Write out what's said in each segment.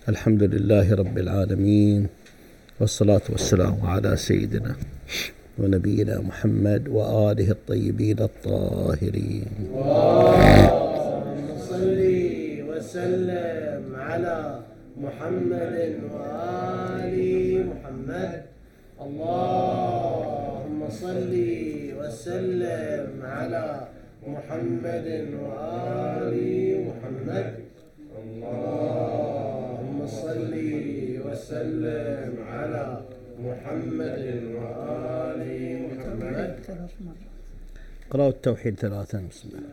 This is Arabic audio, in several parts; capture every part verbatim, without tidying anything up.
الحمد لله رب العالمين، والصلاة والسلام على سيدنا ونبينا محمد وآله الطيبين الطاهرين. اللهم صل وسلم على محمد وآل محمد. اللهم صل وسلم على محمد وآل محمد. اللهم صل وسلم على محمد وآل محمد. قرأوا التوحيد ثلاثا. بسم الله.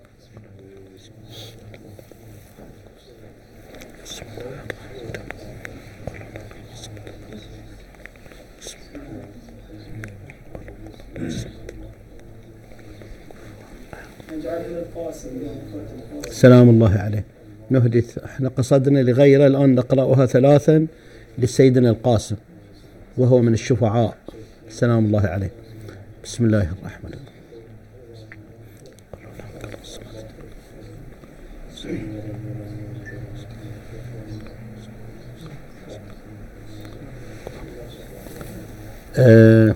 سلام الله عليه. نهدث، احنا قصدنا لغيره، الآن نقرأها ثلاثا لسيدنا القاسم وهو من الشفعاء سلام الله عليه. بسم الله الرحمن الرحيم. آه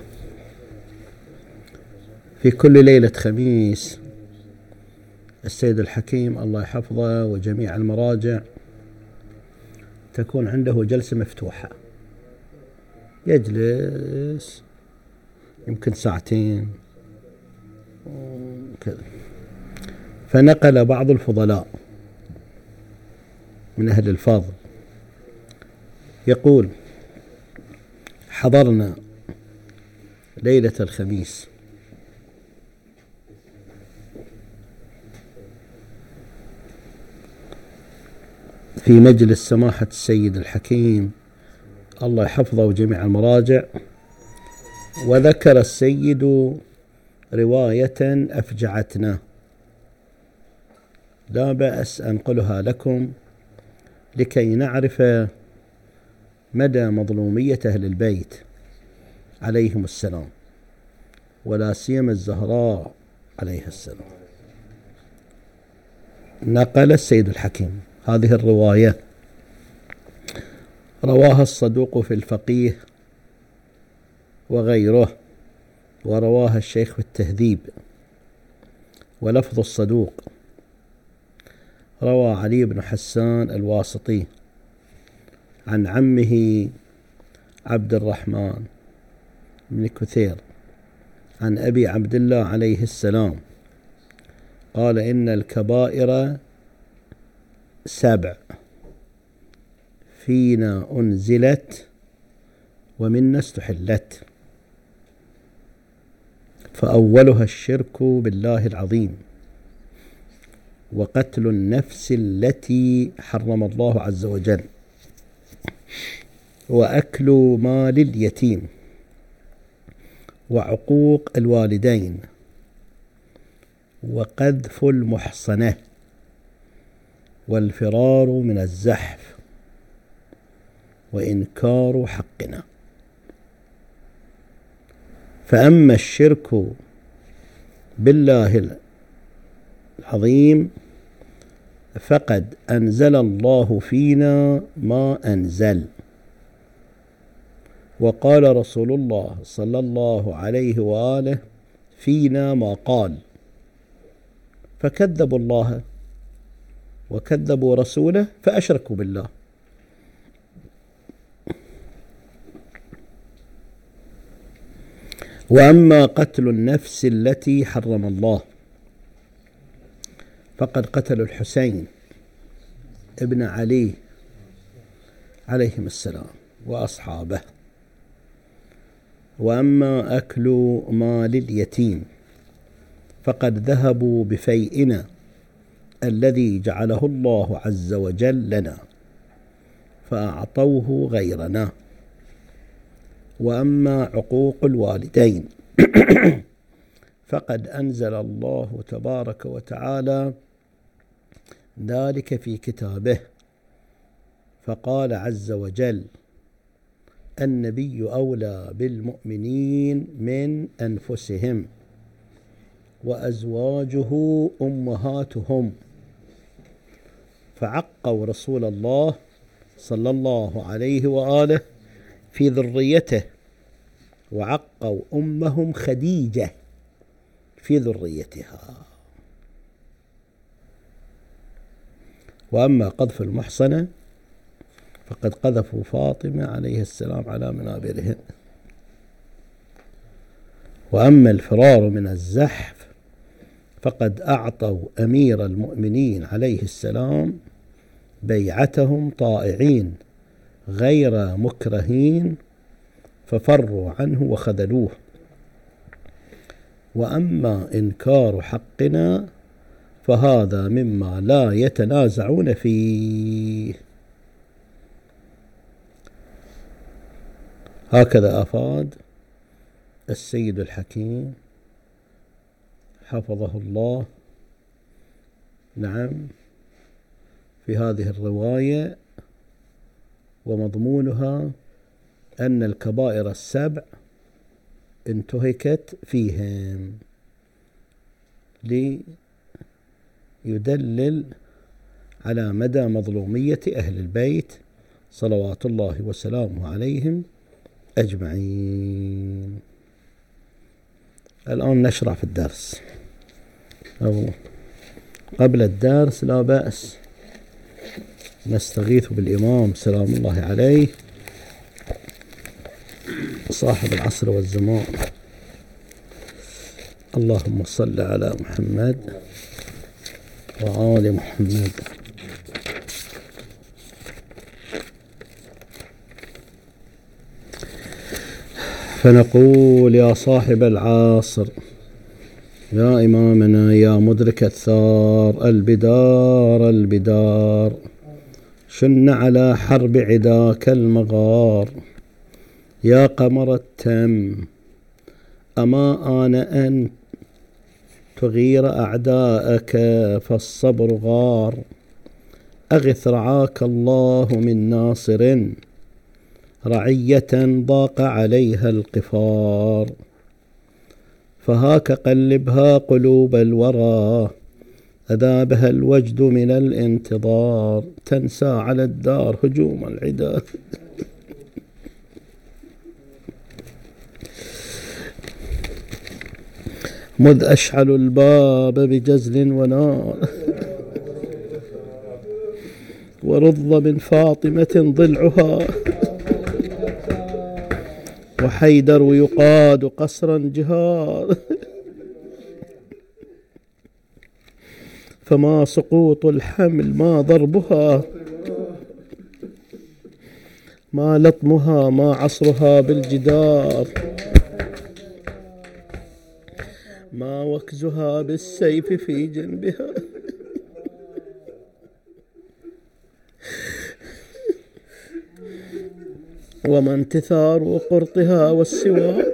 في كل ليلة خميس السيد الحكيم الله يحفظه وجميع المراجع تكون عنده جلسة مفتوحة، يجلس يمكن ساعتين كذا. فنقل بعض الفضلاء من أهل الفضل يقول: حضرنا ليلة الخميس في مجلس سماحة السيد الحكيم الله يحفظه وجميع المراجع، وذكر السيد رواية أفجعتنا، لا بأس أنقلها لكم لكي نعرف مدى مظلومية أهل البيت عليهم السلام، ولا سيما الزهراء عليها السلام. نقل السيد الحكيم هذه الرواية، رواها الصدوق في الفقيه وغيره، ورواها الشيخ في التهذيب، ولفظ الصدوق روى علي بن حسان الواسطي عن عمه عبد الرحمن بن كثير عن أبي عبد الله عليه السلام قال: إن الكبائر سبع فينا أنزلت ومنا استحلت، فأولها الشرك بالله العظيم، وقتل النفس التي حرم الله عز وجل، وأكل مال اليتيم، وعقوق الوالدين، وقذف المحصنة، والفرار من الزحف، وإنكار حقنا. فأما الشرك بالله العظيم فقد أنزل الله فينا ما أنزل، وقال رسول الله صلى الله عليه وآله فينا ما قال، فكذبوا الله وكذبوا رسوله فأشركوا بالله. وأما قتل النفس التي حرم الله فقد قتلوا الحسين ابن علي عليهم السلام وأصحابه. وأما أكل مال اليتيم فقد ذهبوا بفيئنا الذي جعله الله عز وجل لنا فأعطوه غيرنا. وأما عقوق الوالدين فقد أنزل الله تبارك وتعالى ذلك في كتابه، فقال عز وجل: النبي أولى بالمؤمنين من أنفسهم وأزواجه أمهاتهم، فعقوا رسول الله صلى الله عليه وآله في ذريته، وعقوا أمهم خديجة في ذريتها. وأما قذف المحصنة فقد قذفوا فاطمة عليه السلام على منابرهن. وأما الفرار من الزحف فقد أعطوا أمير المؤمنين عليه السلام بيعتهم طائعين غير مكرهين، ففروا عنه وخذلوه. وأما إنكار حقنا فهذا مما لا يتنازعون فيه. هكذا أفاد السيد الحكيم حفظه الله نعم في هذه الرواية. ومضمونها أن الكبائر السبع انتهكت فيهم، ليدلل على مدى مظلومية أهل البيت صلوات الله وسلامه عليهم أجمعين. الآن نشرع في الدرس، أو قبل الدرس لا بأس نستغيث بالإمام سلام الله عليه صاحب العصر والزمان. اللهم صل على محمد وآل محمد. فنقول يا صاحب العصر، يا إمامنا، يا مدرك الثار، البدار البدار، شن على حرب عداك المغار. يا قمر التم، أما آن أن تغير أعداءك فالصبر غار. أغث رعاك الله من ناصر، رعية ضاق عليها القفار. فهاك قلبها قلوب الورى، أذابها الوجد من الانتظار. تنسى على الدار هجوم العدا. مذ أشعل الباب بجزل ونار، ورض من فاطمة ضلعها. وحيدر يقاد قصرا جهار، فما سقوط الحمل ما ضربها، ما لطمها ما عصرها بالجدار، ما وكزها بالسيف في جنبها. وما انتثار قرطها والسواك.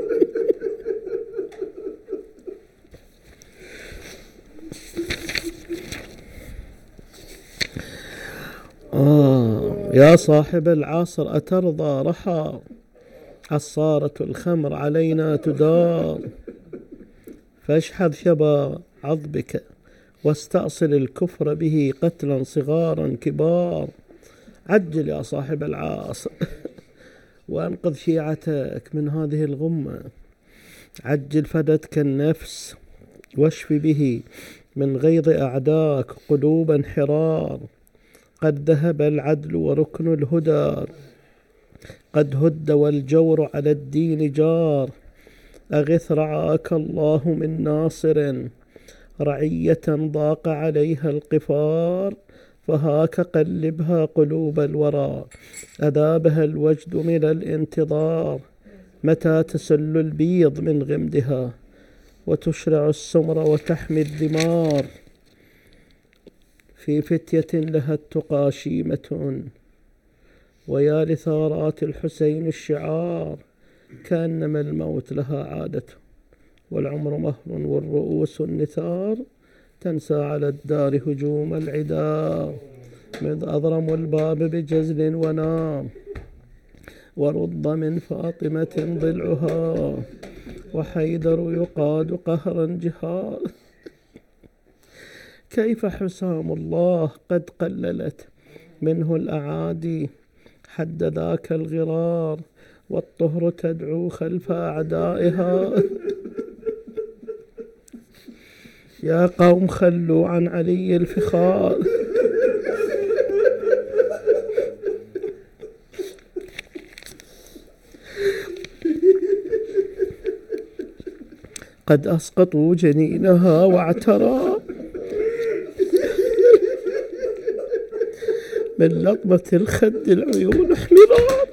آه يا صاحب العصر، أترضى رحى عصارة الخمر علينا تدار. فاشحذ شبا عضبك واستأصل الكفر به قتلا صغارا كبار. عجل يا صاحب العصر وأنقذ شيعتك من هذه الغمة. عجل فدتك النفس واشف به من غيظ أعداك قلوب انحرار. قد ذهب العدل وركن الهدى، قد هد والجور على الدين جار. أغث رعاك الله من ناصر، رعية ضاق عليها القفار. فهاك قلبها قلوب الورى، أذابها الوجد من الانتظار. متى تسل البيض من غمدها، وتشرع السمر وتحمي الدمار. في فتية لها التقى شيمة، ويا لثارات الحسين الشعار. كأنما الموت لها عادة، والعمر مهر والرؤوس النثار. تنسى على الدار هجوم العدا، مذ أضرموا الباب بجزل ونام. ورد من فاطمة ضلعها، وحيدر يقاد قهرا جهار. كيف حسام الله قد قللت منه الأعادي حد ذاك الغرار، والطهر تدعو خلف أعدائها. يا قوم خلوا عن علي الفخار. قد أسقطوا جنينها واعترى من لطمة الخد العيون احمرار.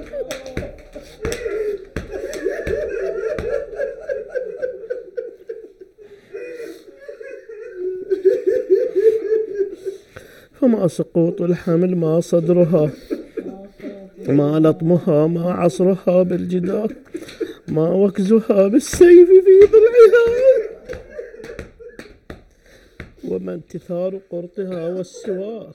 فما سقوط الحمل ما صدرها، ما لطمها ما عصرها بالجدار، ما وكزها بالسيف في ضلعها، وما انتثار قرطها والسوار،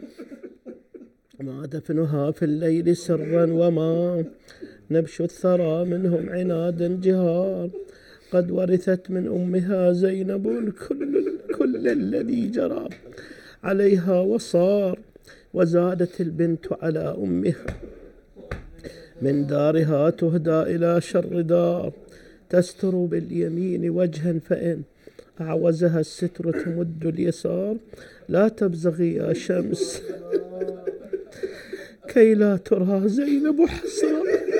ما دفنها في الليل سرا، وما نبش الثرى منهم عنادا جهار. قد ورثت من أمها زينب الكل كل الذي جرى عليها وصار، وزادت البنت على أمها من دارها تهدى إلى شر دار. تستر باليمين وجها فإن أعوزها الستر تمد اليسار. لا تبزغي يا شمس كي لا ترى زينب حسرا.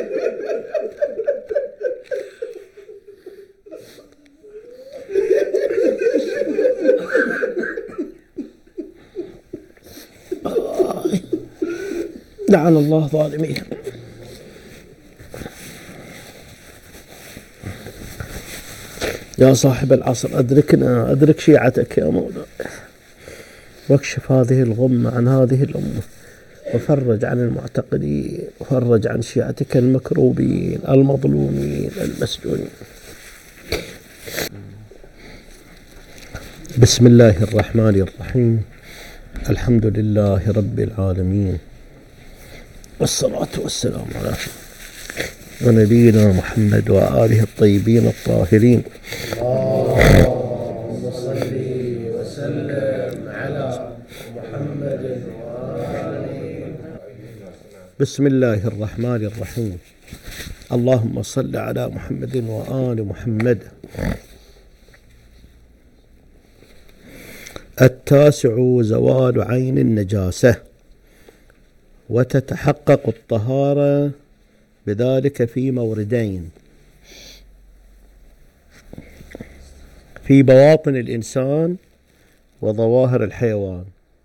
لعن الله ظالمين. يا صاحب العصر أدركنا، أدرك شيعتك يا مولاي، واكشف هذه الغمة عن هذه الأمة، وفرج عن المعتقدين، وفرج عن شيعتك المكروبين المظلومين المسجونين. بسم الله الرحمن الرحيم. الحمد لله رب العالمين، والصلاة والسلام على ونبينا محمد وآله الطيبين الطاهرين. اللهم صل وسلم على محمد وآله. بسم الله الرحمن الرحيم. اللهم صل على محمد وآل محمد. التاسع زوال عين النجاسة، وتتحقق الطهارة بذلك في موردين: في بواطن الإنسان وظواهر الحيوان.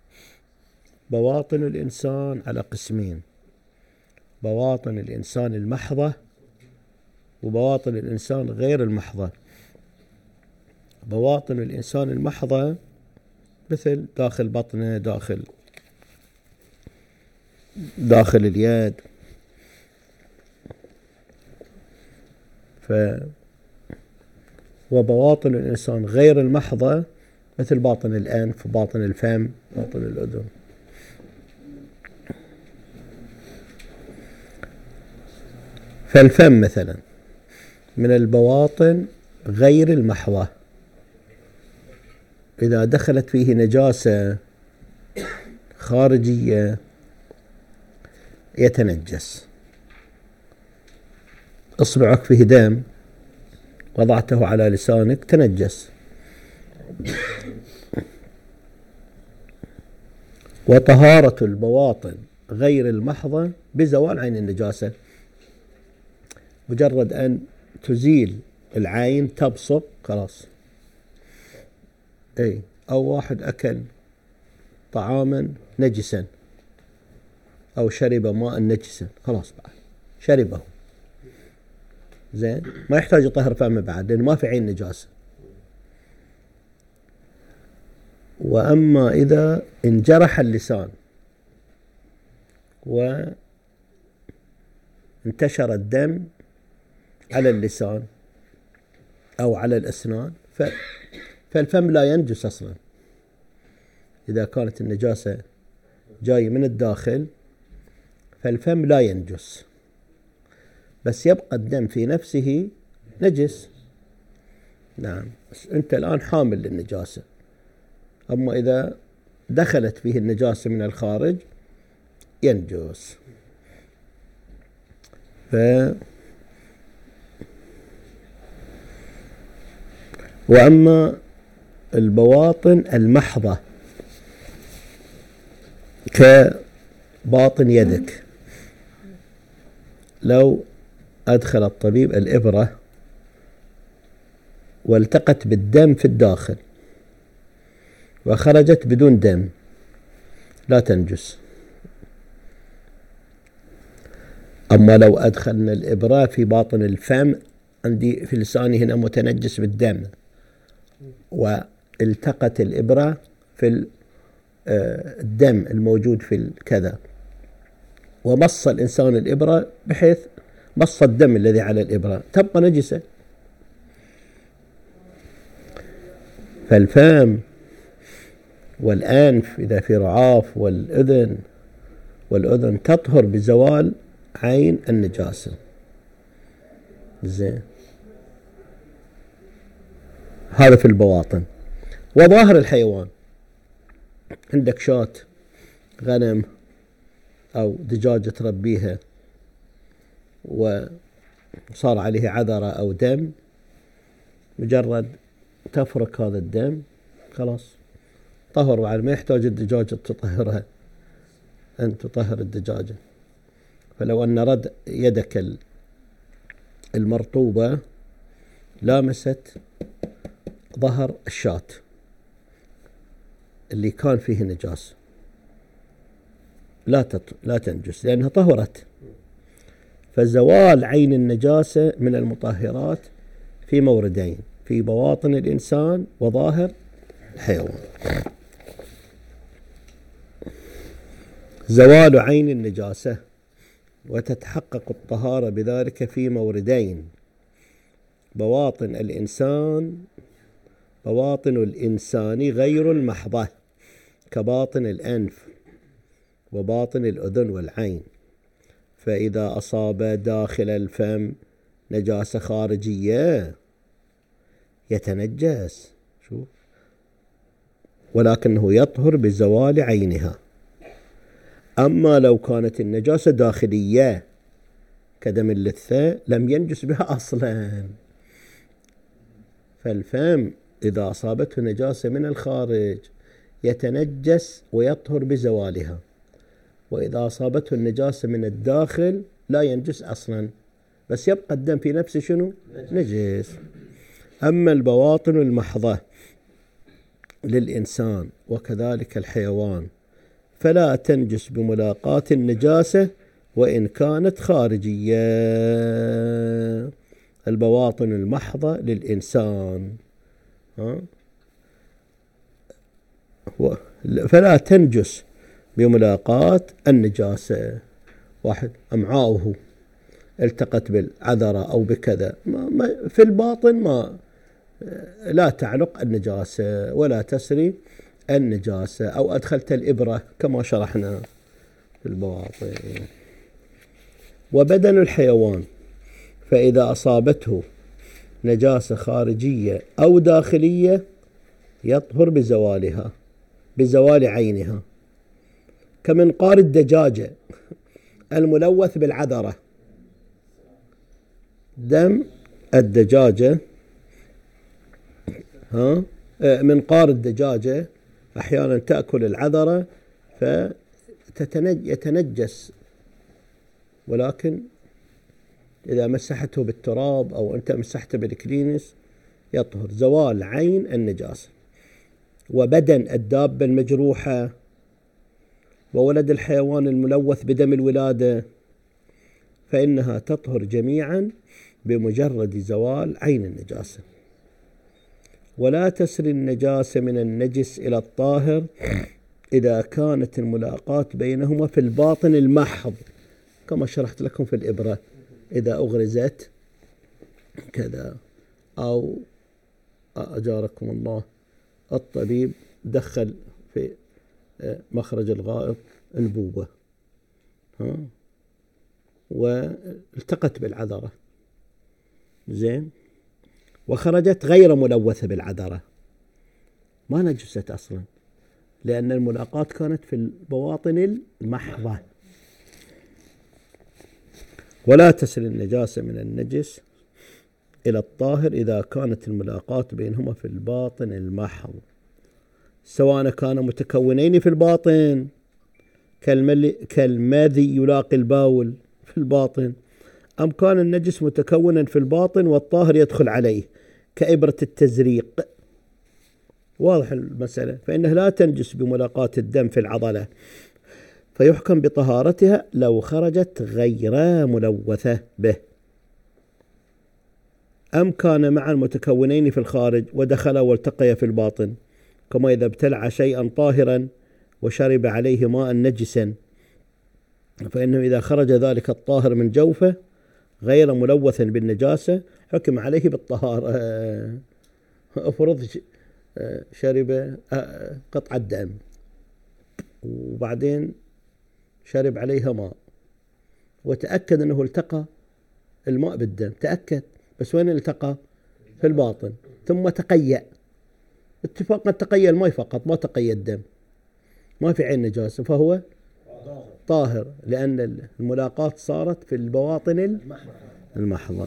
بواطن الإنسان على قسمين: بواطن الإنسان المحضة وبواطن الإنسان غير المحضة. بواطن الإنسان المحضة مثل داخل بطنه، داخل داخل اليد. ف وبواطن الإنسان غير المحضة مثل باطن الأنف، باطن الفم، باطن الأذن. فالفم مثلا من البواطن غير المحضة، إذا دخلت فيه نجاسة خارجية يتنجس. إصبعك فيه دم وضعته على لسانك تنجس. وطهارة البواطن غير المحضة بزوال عين النجاسة، مجرد أن تزيل العين تبصق خلاص. أي أو واحد أكل طعاما نجسا أو شرب ماء نجسا خلاص بعد شربه زين، ما يحتاج يطهر فمه بعد لأنه ما في عين نجاسة. وأما إذا انجرح اللسان وانتشر الدم على اللسان أو على الأسنان فالفم لا ينجس أصلا. إذا كانت النجاسة جاي من الداخل فالفم لا ينجس، بس يبقى الدم في نفسه نجس. نعم، بس أنت الآن حامل للنجاسة. أما إذا دخلت فيه النجاسة من الخارج ينجس. ف وأما البواطن المحضة كباطن يدك، لو أدخل الطبيب الإبرة والتقت بالدم في الداخل وخرجت بدون دم لا تنجس. أما لو أدخلنا الإبرة في باطن الفم، عندي في لساني هنا متنجس بالدم، والتقت الإبرة في الدم الموجود في الكذا، ومص الإنسان الإبرة بحيث مص الدم الذي على الإبرة، تبقى نجسة. فالفم والأنف إذا في رعاف، والأذن والأذن تطهر بزوال عين النجاسة. زين، هذا في البواطن. وظاهر الحيوان، عندك شاة، غنم أو دجاجة تربيها وصار عليه عذرة أو دم، مجرد تفرك هذا الدم خلاص طهر، وعلى ما يحتاج الدجاجة تطهرها، أن تطهر الدجاجة. فلو أن رد يدك المرطوبة لامست ظهر الشاة اللي كان فيه نجاسة لا تط... لا تنجس لأنها طهرت. فزوال عين النجاسة من المطهرات في موردين، في بواطن الإنسان وظاهر الحيوان. زوال عين النجاسة وتتحقق الطهارة بذلك في موردين: بواطن الإنسان بواطن الإنسان غير المحضة كباطن الأنف وباطن الأذن والعين. فإذا أصاب داخل الفم نجاسة خارجية يتنجس، شوف، ولكنه يطهر بزوال عينها. أما لو كانت النجاسة داخلية كدم اللثة لم ينجس بها أصلا. فالفم إذا أصابته نجاسة من الخارج يتنجس ويطهر بزوالها، وإذا أصابته النجاسة من الداخل لا ينجس أصلا، بس يبقى الدم في نفسه شنو؟ نجس. أما البواطن المحضة للإنسان وكذلك الحيوان فلا تنجس بملاقاة النجاسة وإن كانت خارجية. البواطن المحضة للإنسان ها؟ فلا تنجس بملاقاة النجاسة. واحد أمعاؤه التقت بالعذرة أو بكذا، ما ما في الباطن ما لا تعلق النجاسة ولا تسري النجاسة. أو أدخلت الإبرة كما شرحنا في البواطن. وبدن الحيوان فإذا أصابته نجاسة خارجية أو داخلية يطهر بزوالها بزوال عينها، كمنقار الدجاجة الملوث بالعذرة. دم الدجاجة ها منقار الدجاجة أحيانا تأكل العذرة فيتنجس، ولكن إذا مسحته بالتراب أو أنت مسحته بالكلينس يطهر. زوال عين النجاسة. وبدن الدابة المجروحة وولد الحيوان الملوث بدم الولادة فإنها تطهر جميعا بمجرد زوال عين النجاسة. ولا تسري النجاسة من النجس إلى الطاهر إذا كانت الملاقاة بينهما في الباطن المحض، كما شرحت لكم في الإبرة، إذا أغرزت كذا، أو أجاركم الله الطبيب دخل في مخرج الغائط أنبوبة ها والتقت بالعذرة زين وخرجت غير ملوثة بالعذرة، ما نجست أصلا، لأن الملاقاة كانت في البواطن المحضة ولا تصل النجاسة من النجس إلى الطاهر إذا كانت الملاقاة بينهما في الباطن المحض، سواء كان متكونين في الباطن كالمذي يلاقي الباول في الباطن، أم كان النجس متكونا في الباطن والطاهر يدخل عليه كإبرة التزريق. واضح المسألة. فإنها لا تنجس بملاقاة الدم في العضلة، فيحكم بطهارتها لو خرجت غير ملوثة به. أم كان مع المتكونين في الخارج ودخل والتقي في الباطن، كما إذا ابتلع شيئا طاهرا وشرب عليه ماء نجسا، فإنه إذا خرج ذلك الطاهر من جوفه غير ملوث بالنجاسة حكم عليه بالطهارة. أفرض شرب قطعة دم وبعدين شرب عليها ماء وتأكد أنه التقى الماء بالدم، تأكد، بس وين التقى؟ في الباطن، ثم تقيأ اتفاقا، تقيأ الماء فقط ما تقيأ الدم، ما في عين نجاسة، فهو طاهر لأن الملاقاة صارت في البواطن المحضة.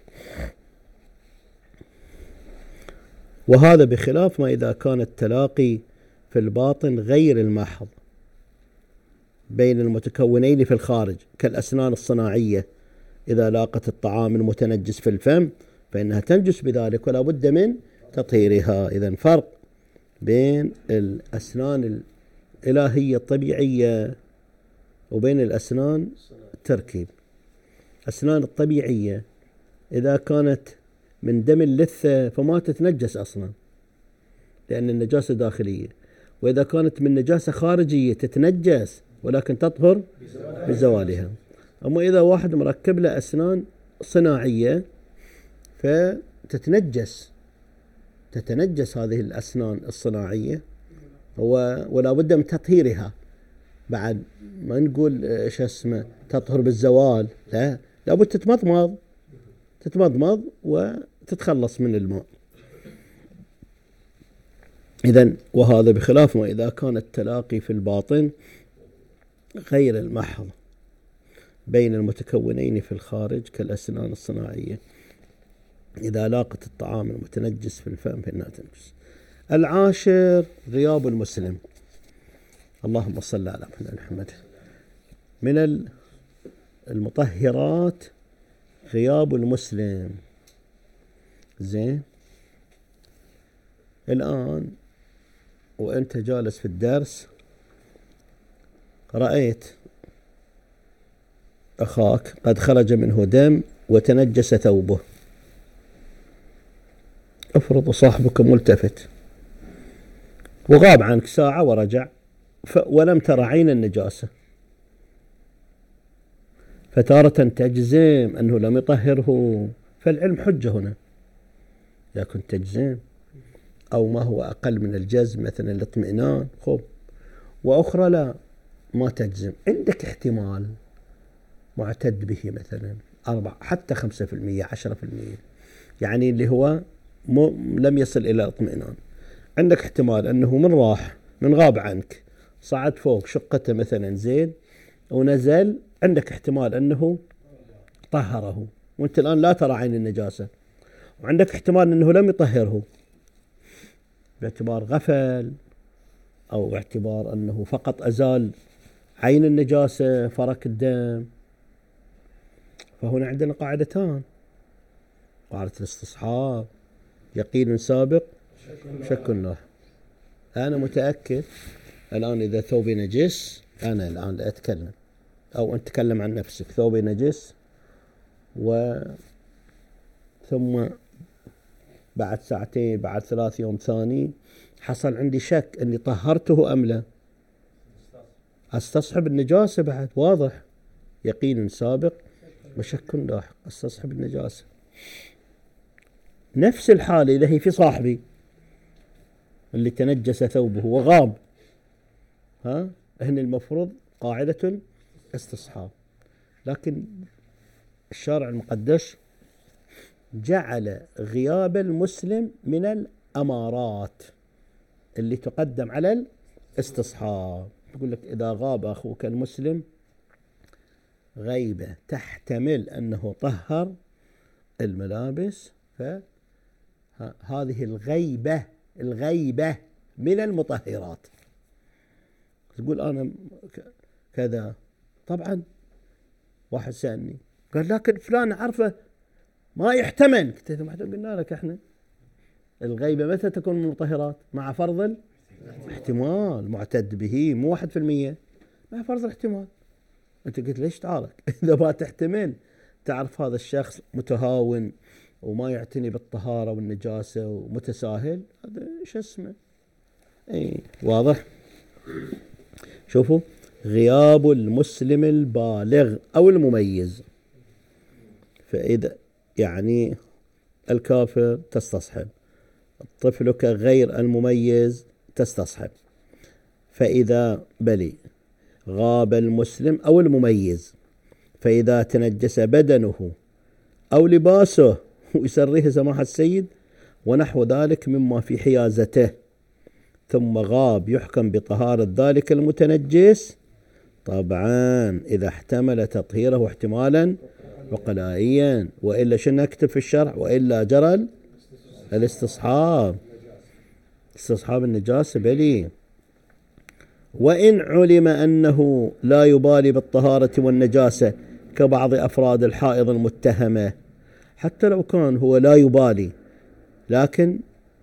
وهذا بخلاف ما إذا كان التلاقي في الباطن غير المحض بين المتكونين في الخارج كالأسنان الصناعية، إذا لاقت الطعام المتنجس في الفم فإنها تنجس بذلك ولا بد من تطهيرها. إذن فرق بين الأسنان الإلهية الطبيعية وبين الأسنان التركيب. أسنان الطبيعية إذا كانت من دم اللثة فما تتنجس أصلا لأن النجاسة داخلية، وإذا كانت من نجاسة خارجية تتنجس ولكن تطهر بزوالها. أما إذا واحد مركب له أسنان صناعية فتتنجس تتنجس هذه الأسنان الصناعية ولا بد من تطهيرها. بعد ما نقول ايش اسمه تطهر بالزوال، لا لابد تتمضمض تتمضمض وتتخلص من الماء. إذن وهذا بخلاف ما إذا كان التلاقي في الباطن غير المحض بين المتكونين في الخارج كالأسنان الصناعية، إذا لاقت الطعام المتنجس في الفم فإنها تنجس. العاشر غياب المسلم. اللهم صل على محمد. من المطهرات غياب المسلم. زين، الآن وأنت جالس في الدرس رأيت أخاك قد خرج منه دم وتنجس ثوبه، افرض صاحبك ملتفت وغاب عنك ساعة ورجع ولم ترى عين النجاسة، فتارة تجزم أنه لم يطهره، فالعلم حجة هنا، إذا كنت تجزم أو ما هو أقل من الجزم مثلا الاطمئنان خب، وأخرى لا ما تجزم، عندك احتمال معتد به مثلا أربع حتى خمسة في المية عشرة في المية، يعني اللي هو لم يصل إلى الاطمئنان. عندك احتمال أنه من راح من غاب عنك صعد فوق شقته مثلا زين ونزل، عندك احتمال أنه طهره وانت الآن لا ترى عين النجاسة، وعندك احتمال أنه لم يطهره باعتبار غفل أو باعتبار أنه فقط أزال عين النجاسة فرك الدم. فهنا عندنا قاعدتان، قاعدة الاستصحاب يقين سابق شك لاحق. أنا متأكد الآن إذا ثوبي نجس، أنا الآن لا أتكلم أو أنت تكلم عن نفسك، ثوبي نجس و ثم بعد ساعتين بعد ثلاث يوم ثاني حصل عندي شك أني طهرته أم لا، أستصحب النجاسة بعد، واضح يقين سابق وشك لاحق، أستصحب النجاسة. نفس الحالة إذا هي في صاحبي اللي تنجس ثوبه وغاب، ها هنا المفروض قاعدة استصحاب، لكن الشارع المقدس جعل غياب المسلم من الأمارات اللي تقدم على الاستصحاب. يقول لك إذا غاب أخوك المسلم غيبة تحتمل أنه طهر الملابس، فهذه الغيبة الغيبة من المطهرات. تقول أنا كذا، طبعا واحد سألني قال لكن فلان عرفه ما يحتمل، قلت له ما قلنا لك احنا الغيبة متى تكون من المطهرات؟ مع فرض الاحتمال، معتد به، مو واحد في المية، مع فرض الاحتمال. انت قلت ليش تعرف اذا ما تحتمل تعرف هذا الشخص متهاون وما يعتني بالطهارة والنجاسة ومتساهل، هذا ايش اسمه؟ اي واضح. شوفوا، غياب المسلم البالغ او المميز، فاذا يعني الكافر تستصحب، طفلك غير المميز تستصحب. فإذا بلي غاب المسلم أو المميز، فإذا تنجس بدنه أو لباسه ويسريه سماحة السيد ونحو ذلك مما في حيازته، ثم غاب، يحكم بطهارة ذلك المتنجس، طبعا إذا احتمل تطهيره احتمالا وقلائيا، وإلا شنو نكتب في الشرع؟ وإلا جرى الاستصحاب، استصحاب النجاسة بلي. وإن علم أنه لا يبالي بالطهارة والنجاسة كبعض أفراد الحائض المتهمة، حتى لو كان هو لا يبالي لكن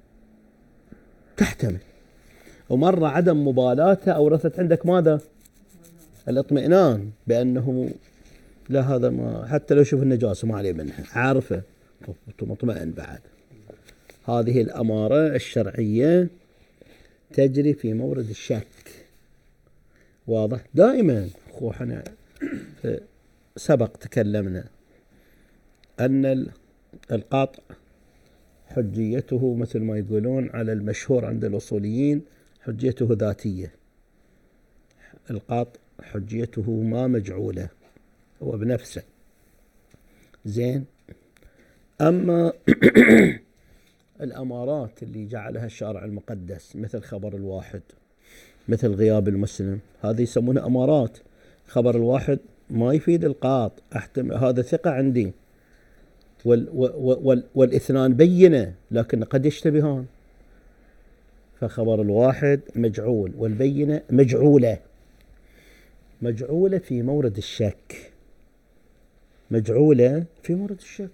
تحتمل، ومرة عدم مبالاته أورثت عندك ماذا؟ الاطمئنان بأنه لا، هذا ما حتى لو شوف النجاسة ما عليه منها، عارفة مطمئن بعد. هذه الأمارة الشرعية تجري في مورد الشك، واضح. دائما احنا سبق تكلمنا أن القاطع حجيته مثل ما يقولون على المشهور عند الأصوليين حجيته ذاتية، القاطع حجيته ما مجعولة، هو بنفسه زين. أما الأمارات اللي جعلها الشارع المقدس مثل خبر الواحد، مثل غياب المسلم، هذه يسمونها أمارات. خبر الواحد ما يفيد القاطع، أحتمل هذا ثقة عندي، وال وال والاثنان بينة لكن قد يشتبهان، فخبر الواحد مجعول والبينة مجعولة، مجعولة في مورد الشك، مجعولة في مورد الشك.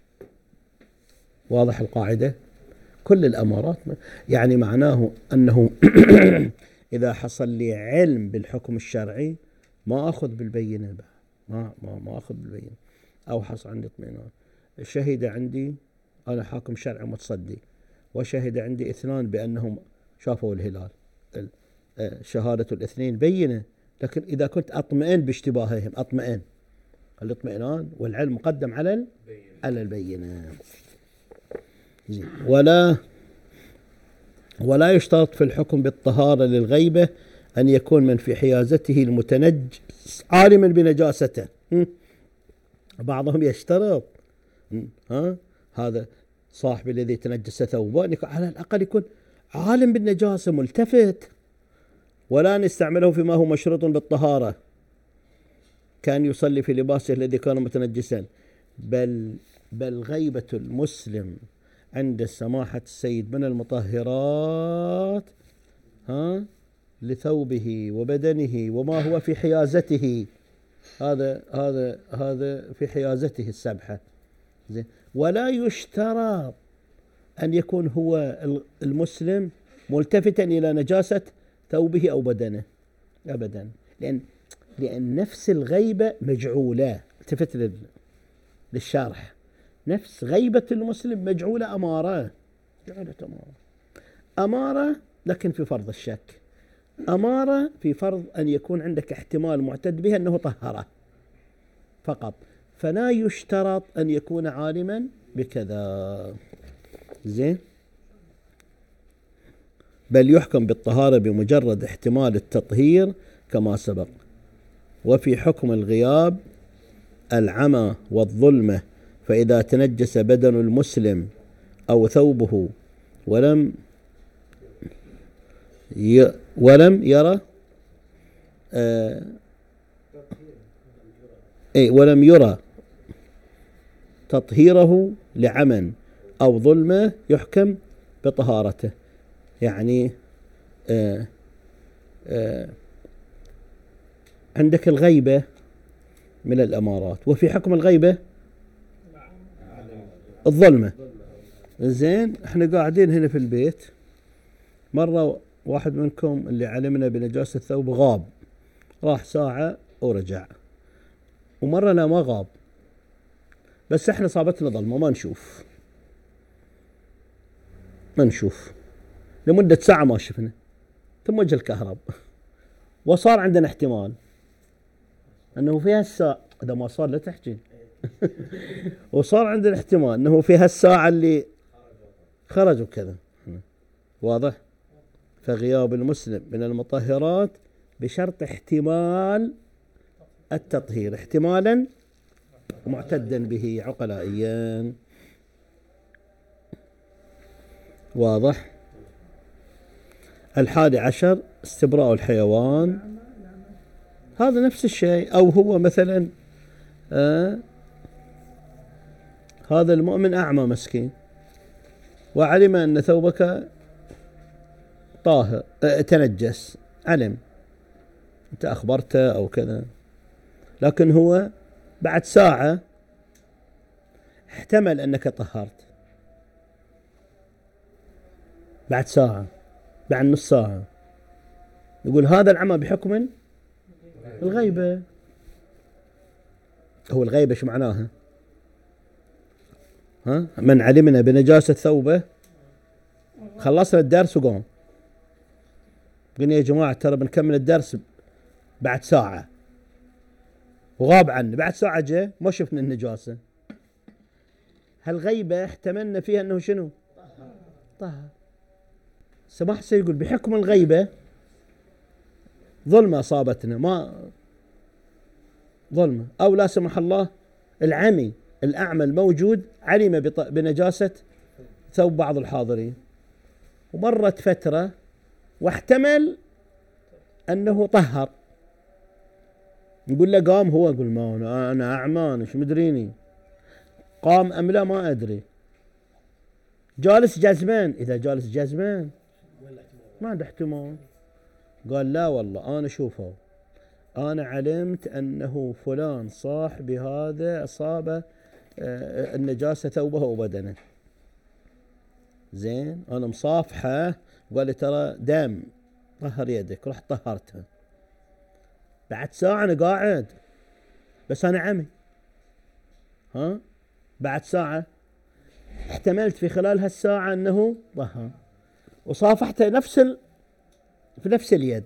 واضح القاعدة؟ كل الأمارات يعني معناه أنه إذا حصل لي علم بالحكم الشرعي ما أخذ بالبينة، ما ما ما أخذ بالبينة، أو حصل عندي اطمئنان. شهد عندي أنا حاكم شرعي متصدي، وشهد عندي اثنان بأنهم شافوا الهلال، شهادة الاثنين بينة، لكن إذا كنت أطمئن باشتباههم، أطمئن، الاطمئنان والعلم مقدم على على البينة. ولا ولا يشترط في الحكم بالطهارة للغيبة أن يكون من في حيازته المتنجس عالما بنجاسته. بعضهم يشترط ها هذا صاحب الذي تنجس ثوبه على الأقل يكون عالم بالنجاسة ملتفت، ولا نستعمله فيما هو مشروط بالطهارة كان يصلي في لباسه الذي كان متنجسا، بل بل غيبة المسلم عند سماحة السيد من المطهرات ها لثوبه وبدنه وما هو في حيازته، هذا هذا هذا في حيازته السبحة. زين. ولا يشترط أن يكون هو المسلم ملتفتا إلى نجاسة ثوبه أو بدنه أبدا، لأن لأن نفس الغيبة مجعولة. التفت للشارح، نفس غيبة المسلم مجعولة أمارة، جعلة أمارة، أمارة لكن في فرض الشك، أمارة في فرض أن يكون عندك احتمال معتد به أنه طهره فقط، فلا يشترط أن يكون عالما بكذا. زين. بل يحكم بالطهارة بمجرد احتمال التطهير كما سبق. وفي حكم الغياب العمى والظلمة، فإذا تنجس بدن المسلم أو ثوبه ولم ي... ولم يرى آه أي ولم يرى تطهيره لعمى أو ظلمة يحكم بطهارته. يعني آآ آآ عندك الغيبة من الأمارات، وفي حكم الغيبة الظلمة. زين، احنا قاعدين هنا في البيت، مرة واحد منكم اللي علمنا بنجاسة الثوب غاب، راح ساعة ورجع، ومرة لا ما غاب، بس احنا صابتنا ظلمة ما نشوف ما نشوف لمدة ساعة ما شفنا، ثم جاء الكهرب وصار عندنا احتمال انه في هالساعة، اذا ما صار لا تحكي وصار عندنا احتمال انه في هالساعة اللي خرجوا كذا. واضح؟ فغياب المسلم من المطهرات بشرط احتمال التطهير، احتمالا معتدا به عقلائيا. واضح؟ الحادي عشر استبراء الحيوان، هذا نفس الشيء. أو هو مثلا آه هذا المؤمن أعمى مسكين وعلم أن ثوبك طاهر آه تنجس، علم أنت أخبرته أو كذا، لكن هو بعد ساعة احتمل أنك طهرت، بعد ساعة، بعد نص ساعة، يقول هذا العمى بحكم الغيبة. هو الغيبة شو معناها؟ ها؟ من علمنا بنجاسة ثوبه، خلصنا الدرس وقام قلنا يا جماعة ترى بنكمل الدرس بعد ساعة، وغاب عنه، بعد ساعة جاء ما شفنا النجاسة. هالغيبة احتملنا فيها انه شنو؟ طهر. سماح سيقول بحكم الغيبة ظلمة أصابتنا، ما ظلمة، أو لا سمح الله العمي الأعمى الموجود علم بنجاسة ثوب بعض الحاضرين، ومرت فترة واحتمل أنه طهر، نقول له قام، هو يقول ما أنا, أنا أعمى شو مدريني قام أم لا ما أدري. جالس جزمان، إذا جالس جزمان ما عنده احتمال. قال لا والله أنا شوفه، أنا علمت أنه فلان صاحب هذا أصاب النجاسة ثوبه وبدنه، زين أنا مصافحة، قال لي ترى دم، طهر يدك، رحت طهرتها. بعد ساعة أنا قاعد بس أنا عمي، ها بعد ساعة احتملت في خلال هالساعة أنه طهر، وصافحته نفس ال... في نفس اليد،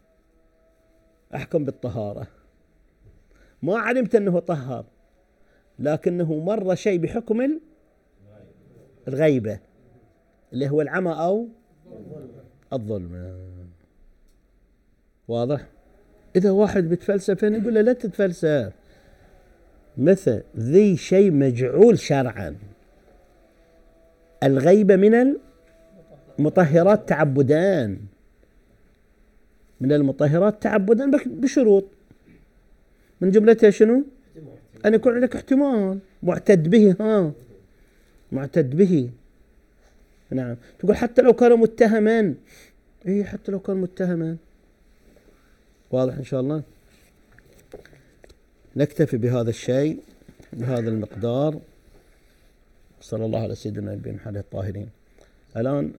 أحكم بالطهارة. ما علمت أنه طهر، لكنه مر شيء بحكم الغيبة اللي هو العمى أو الظلم. واضح؟ إذا واحد بيتفلسف هنا يقول له لا تتفلسف، مثل ذي شيء مجعول شرعا. الغيبة من المطهرات تعبدان، من المطهرات تعبدان بشروط، من جملتها شنو؟ أن يكون عندك احتمال معتد به. ها معتد به، نعم. تقول حتى لو كان متهما، ايه حتى لو كان متهما. واضح إن شاء الله؟ نكتفي بهذا الشيء بهذا المقدار. صلى الله على سيدنا نبينا محمد الطاهرين. الآن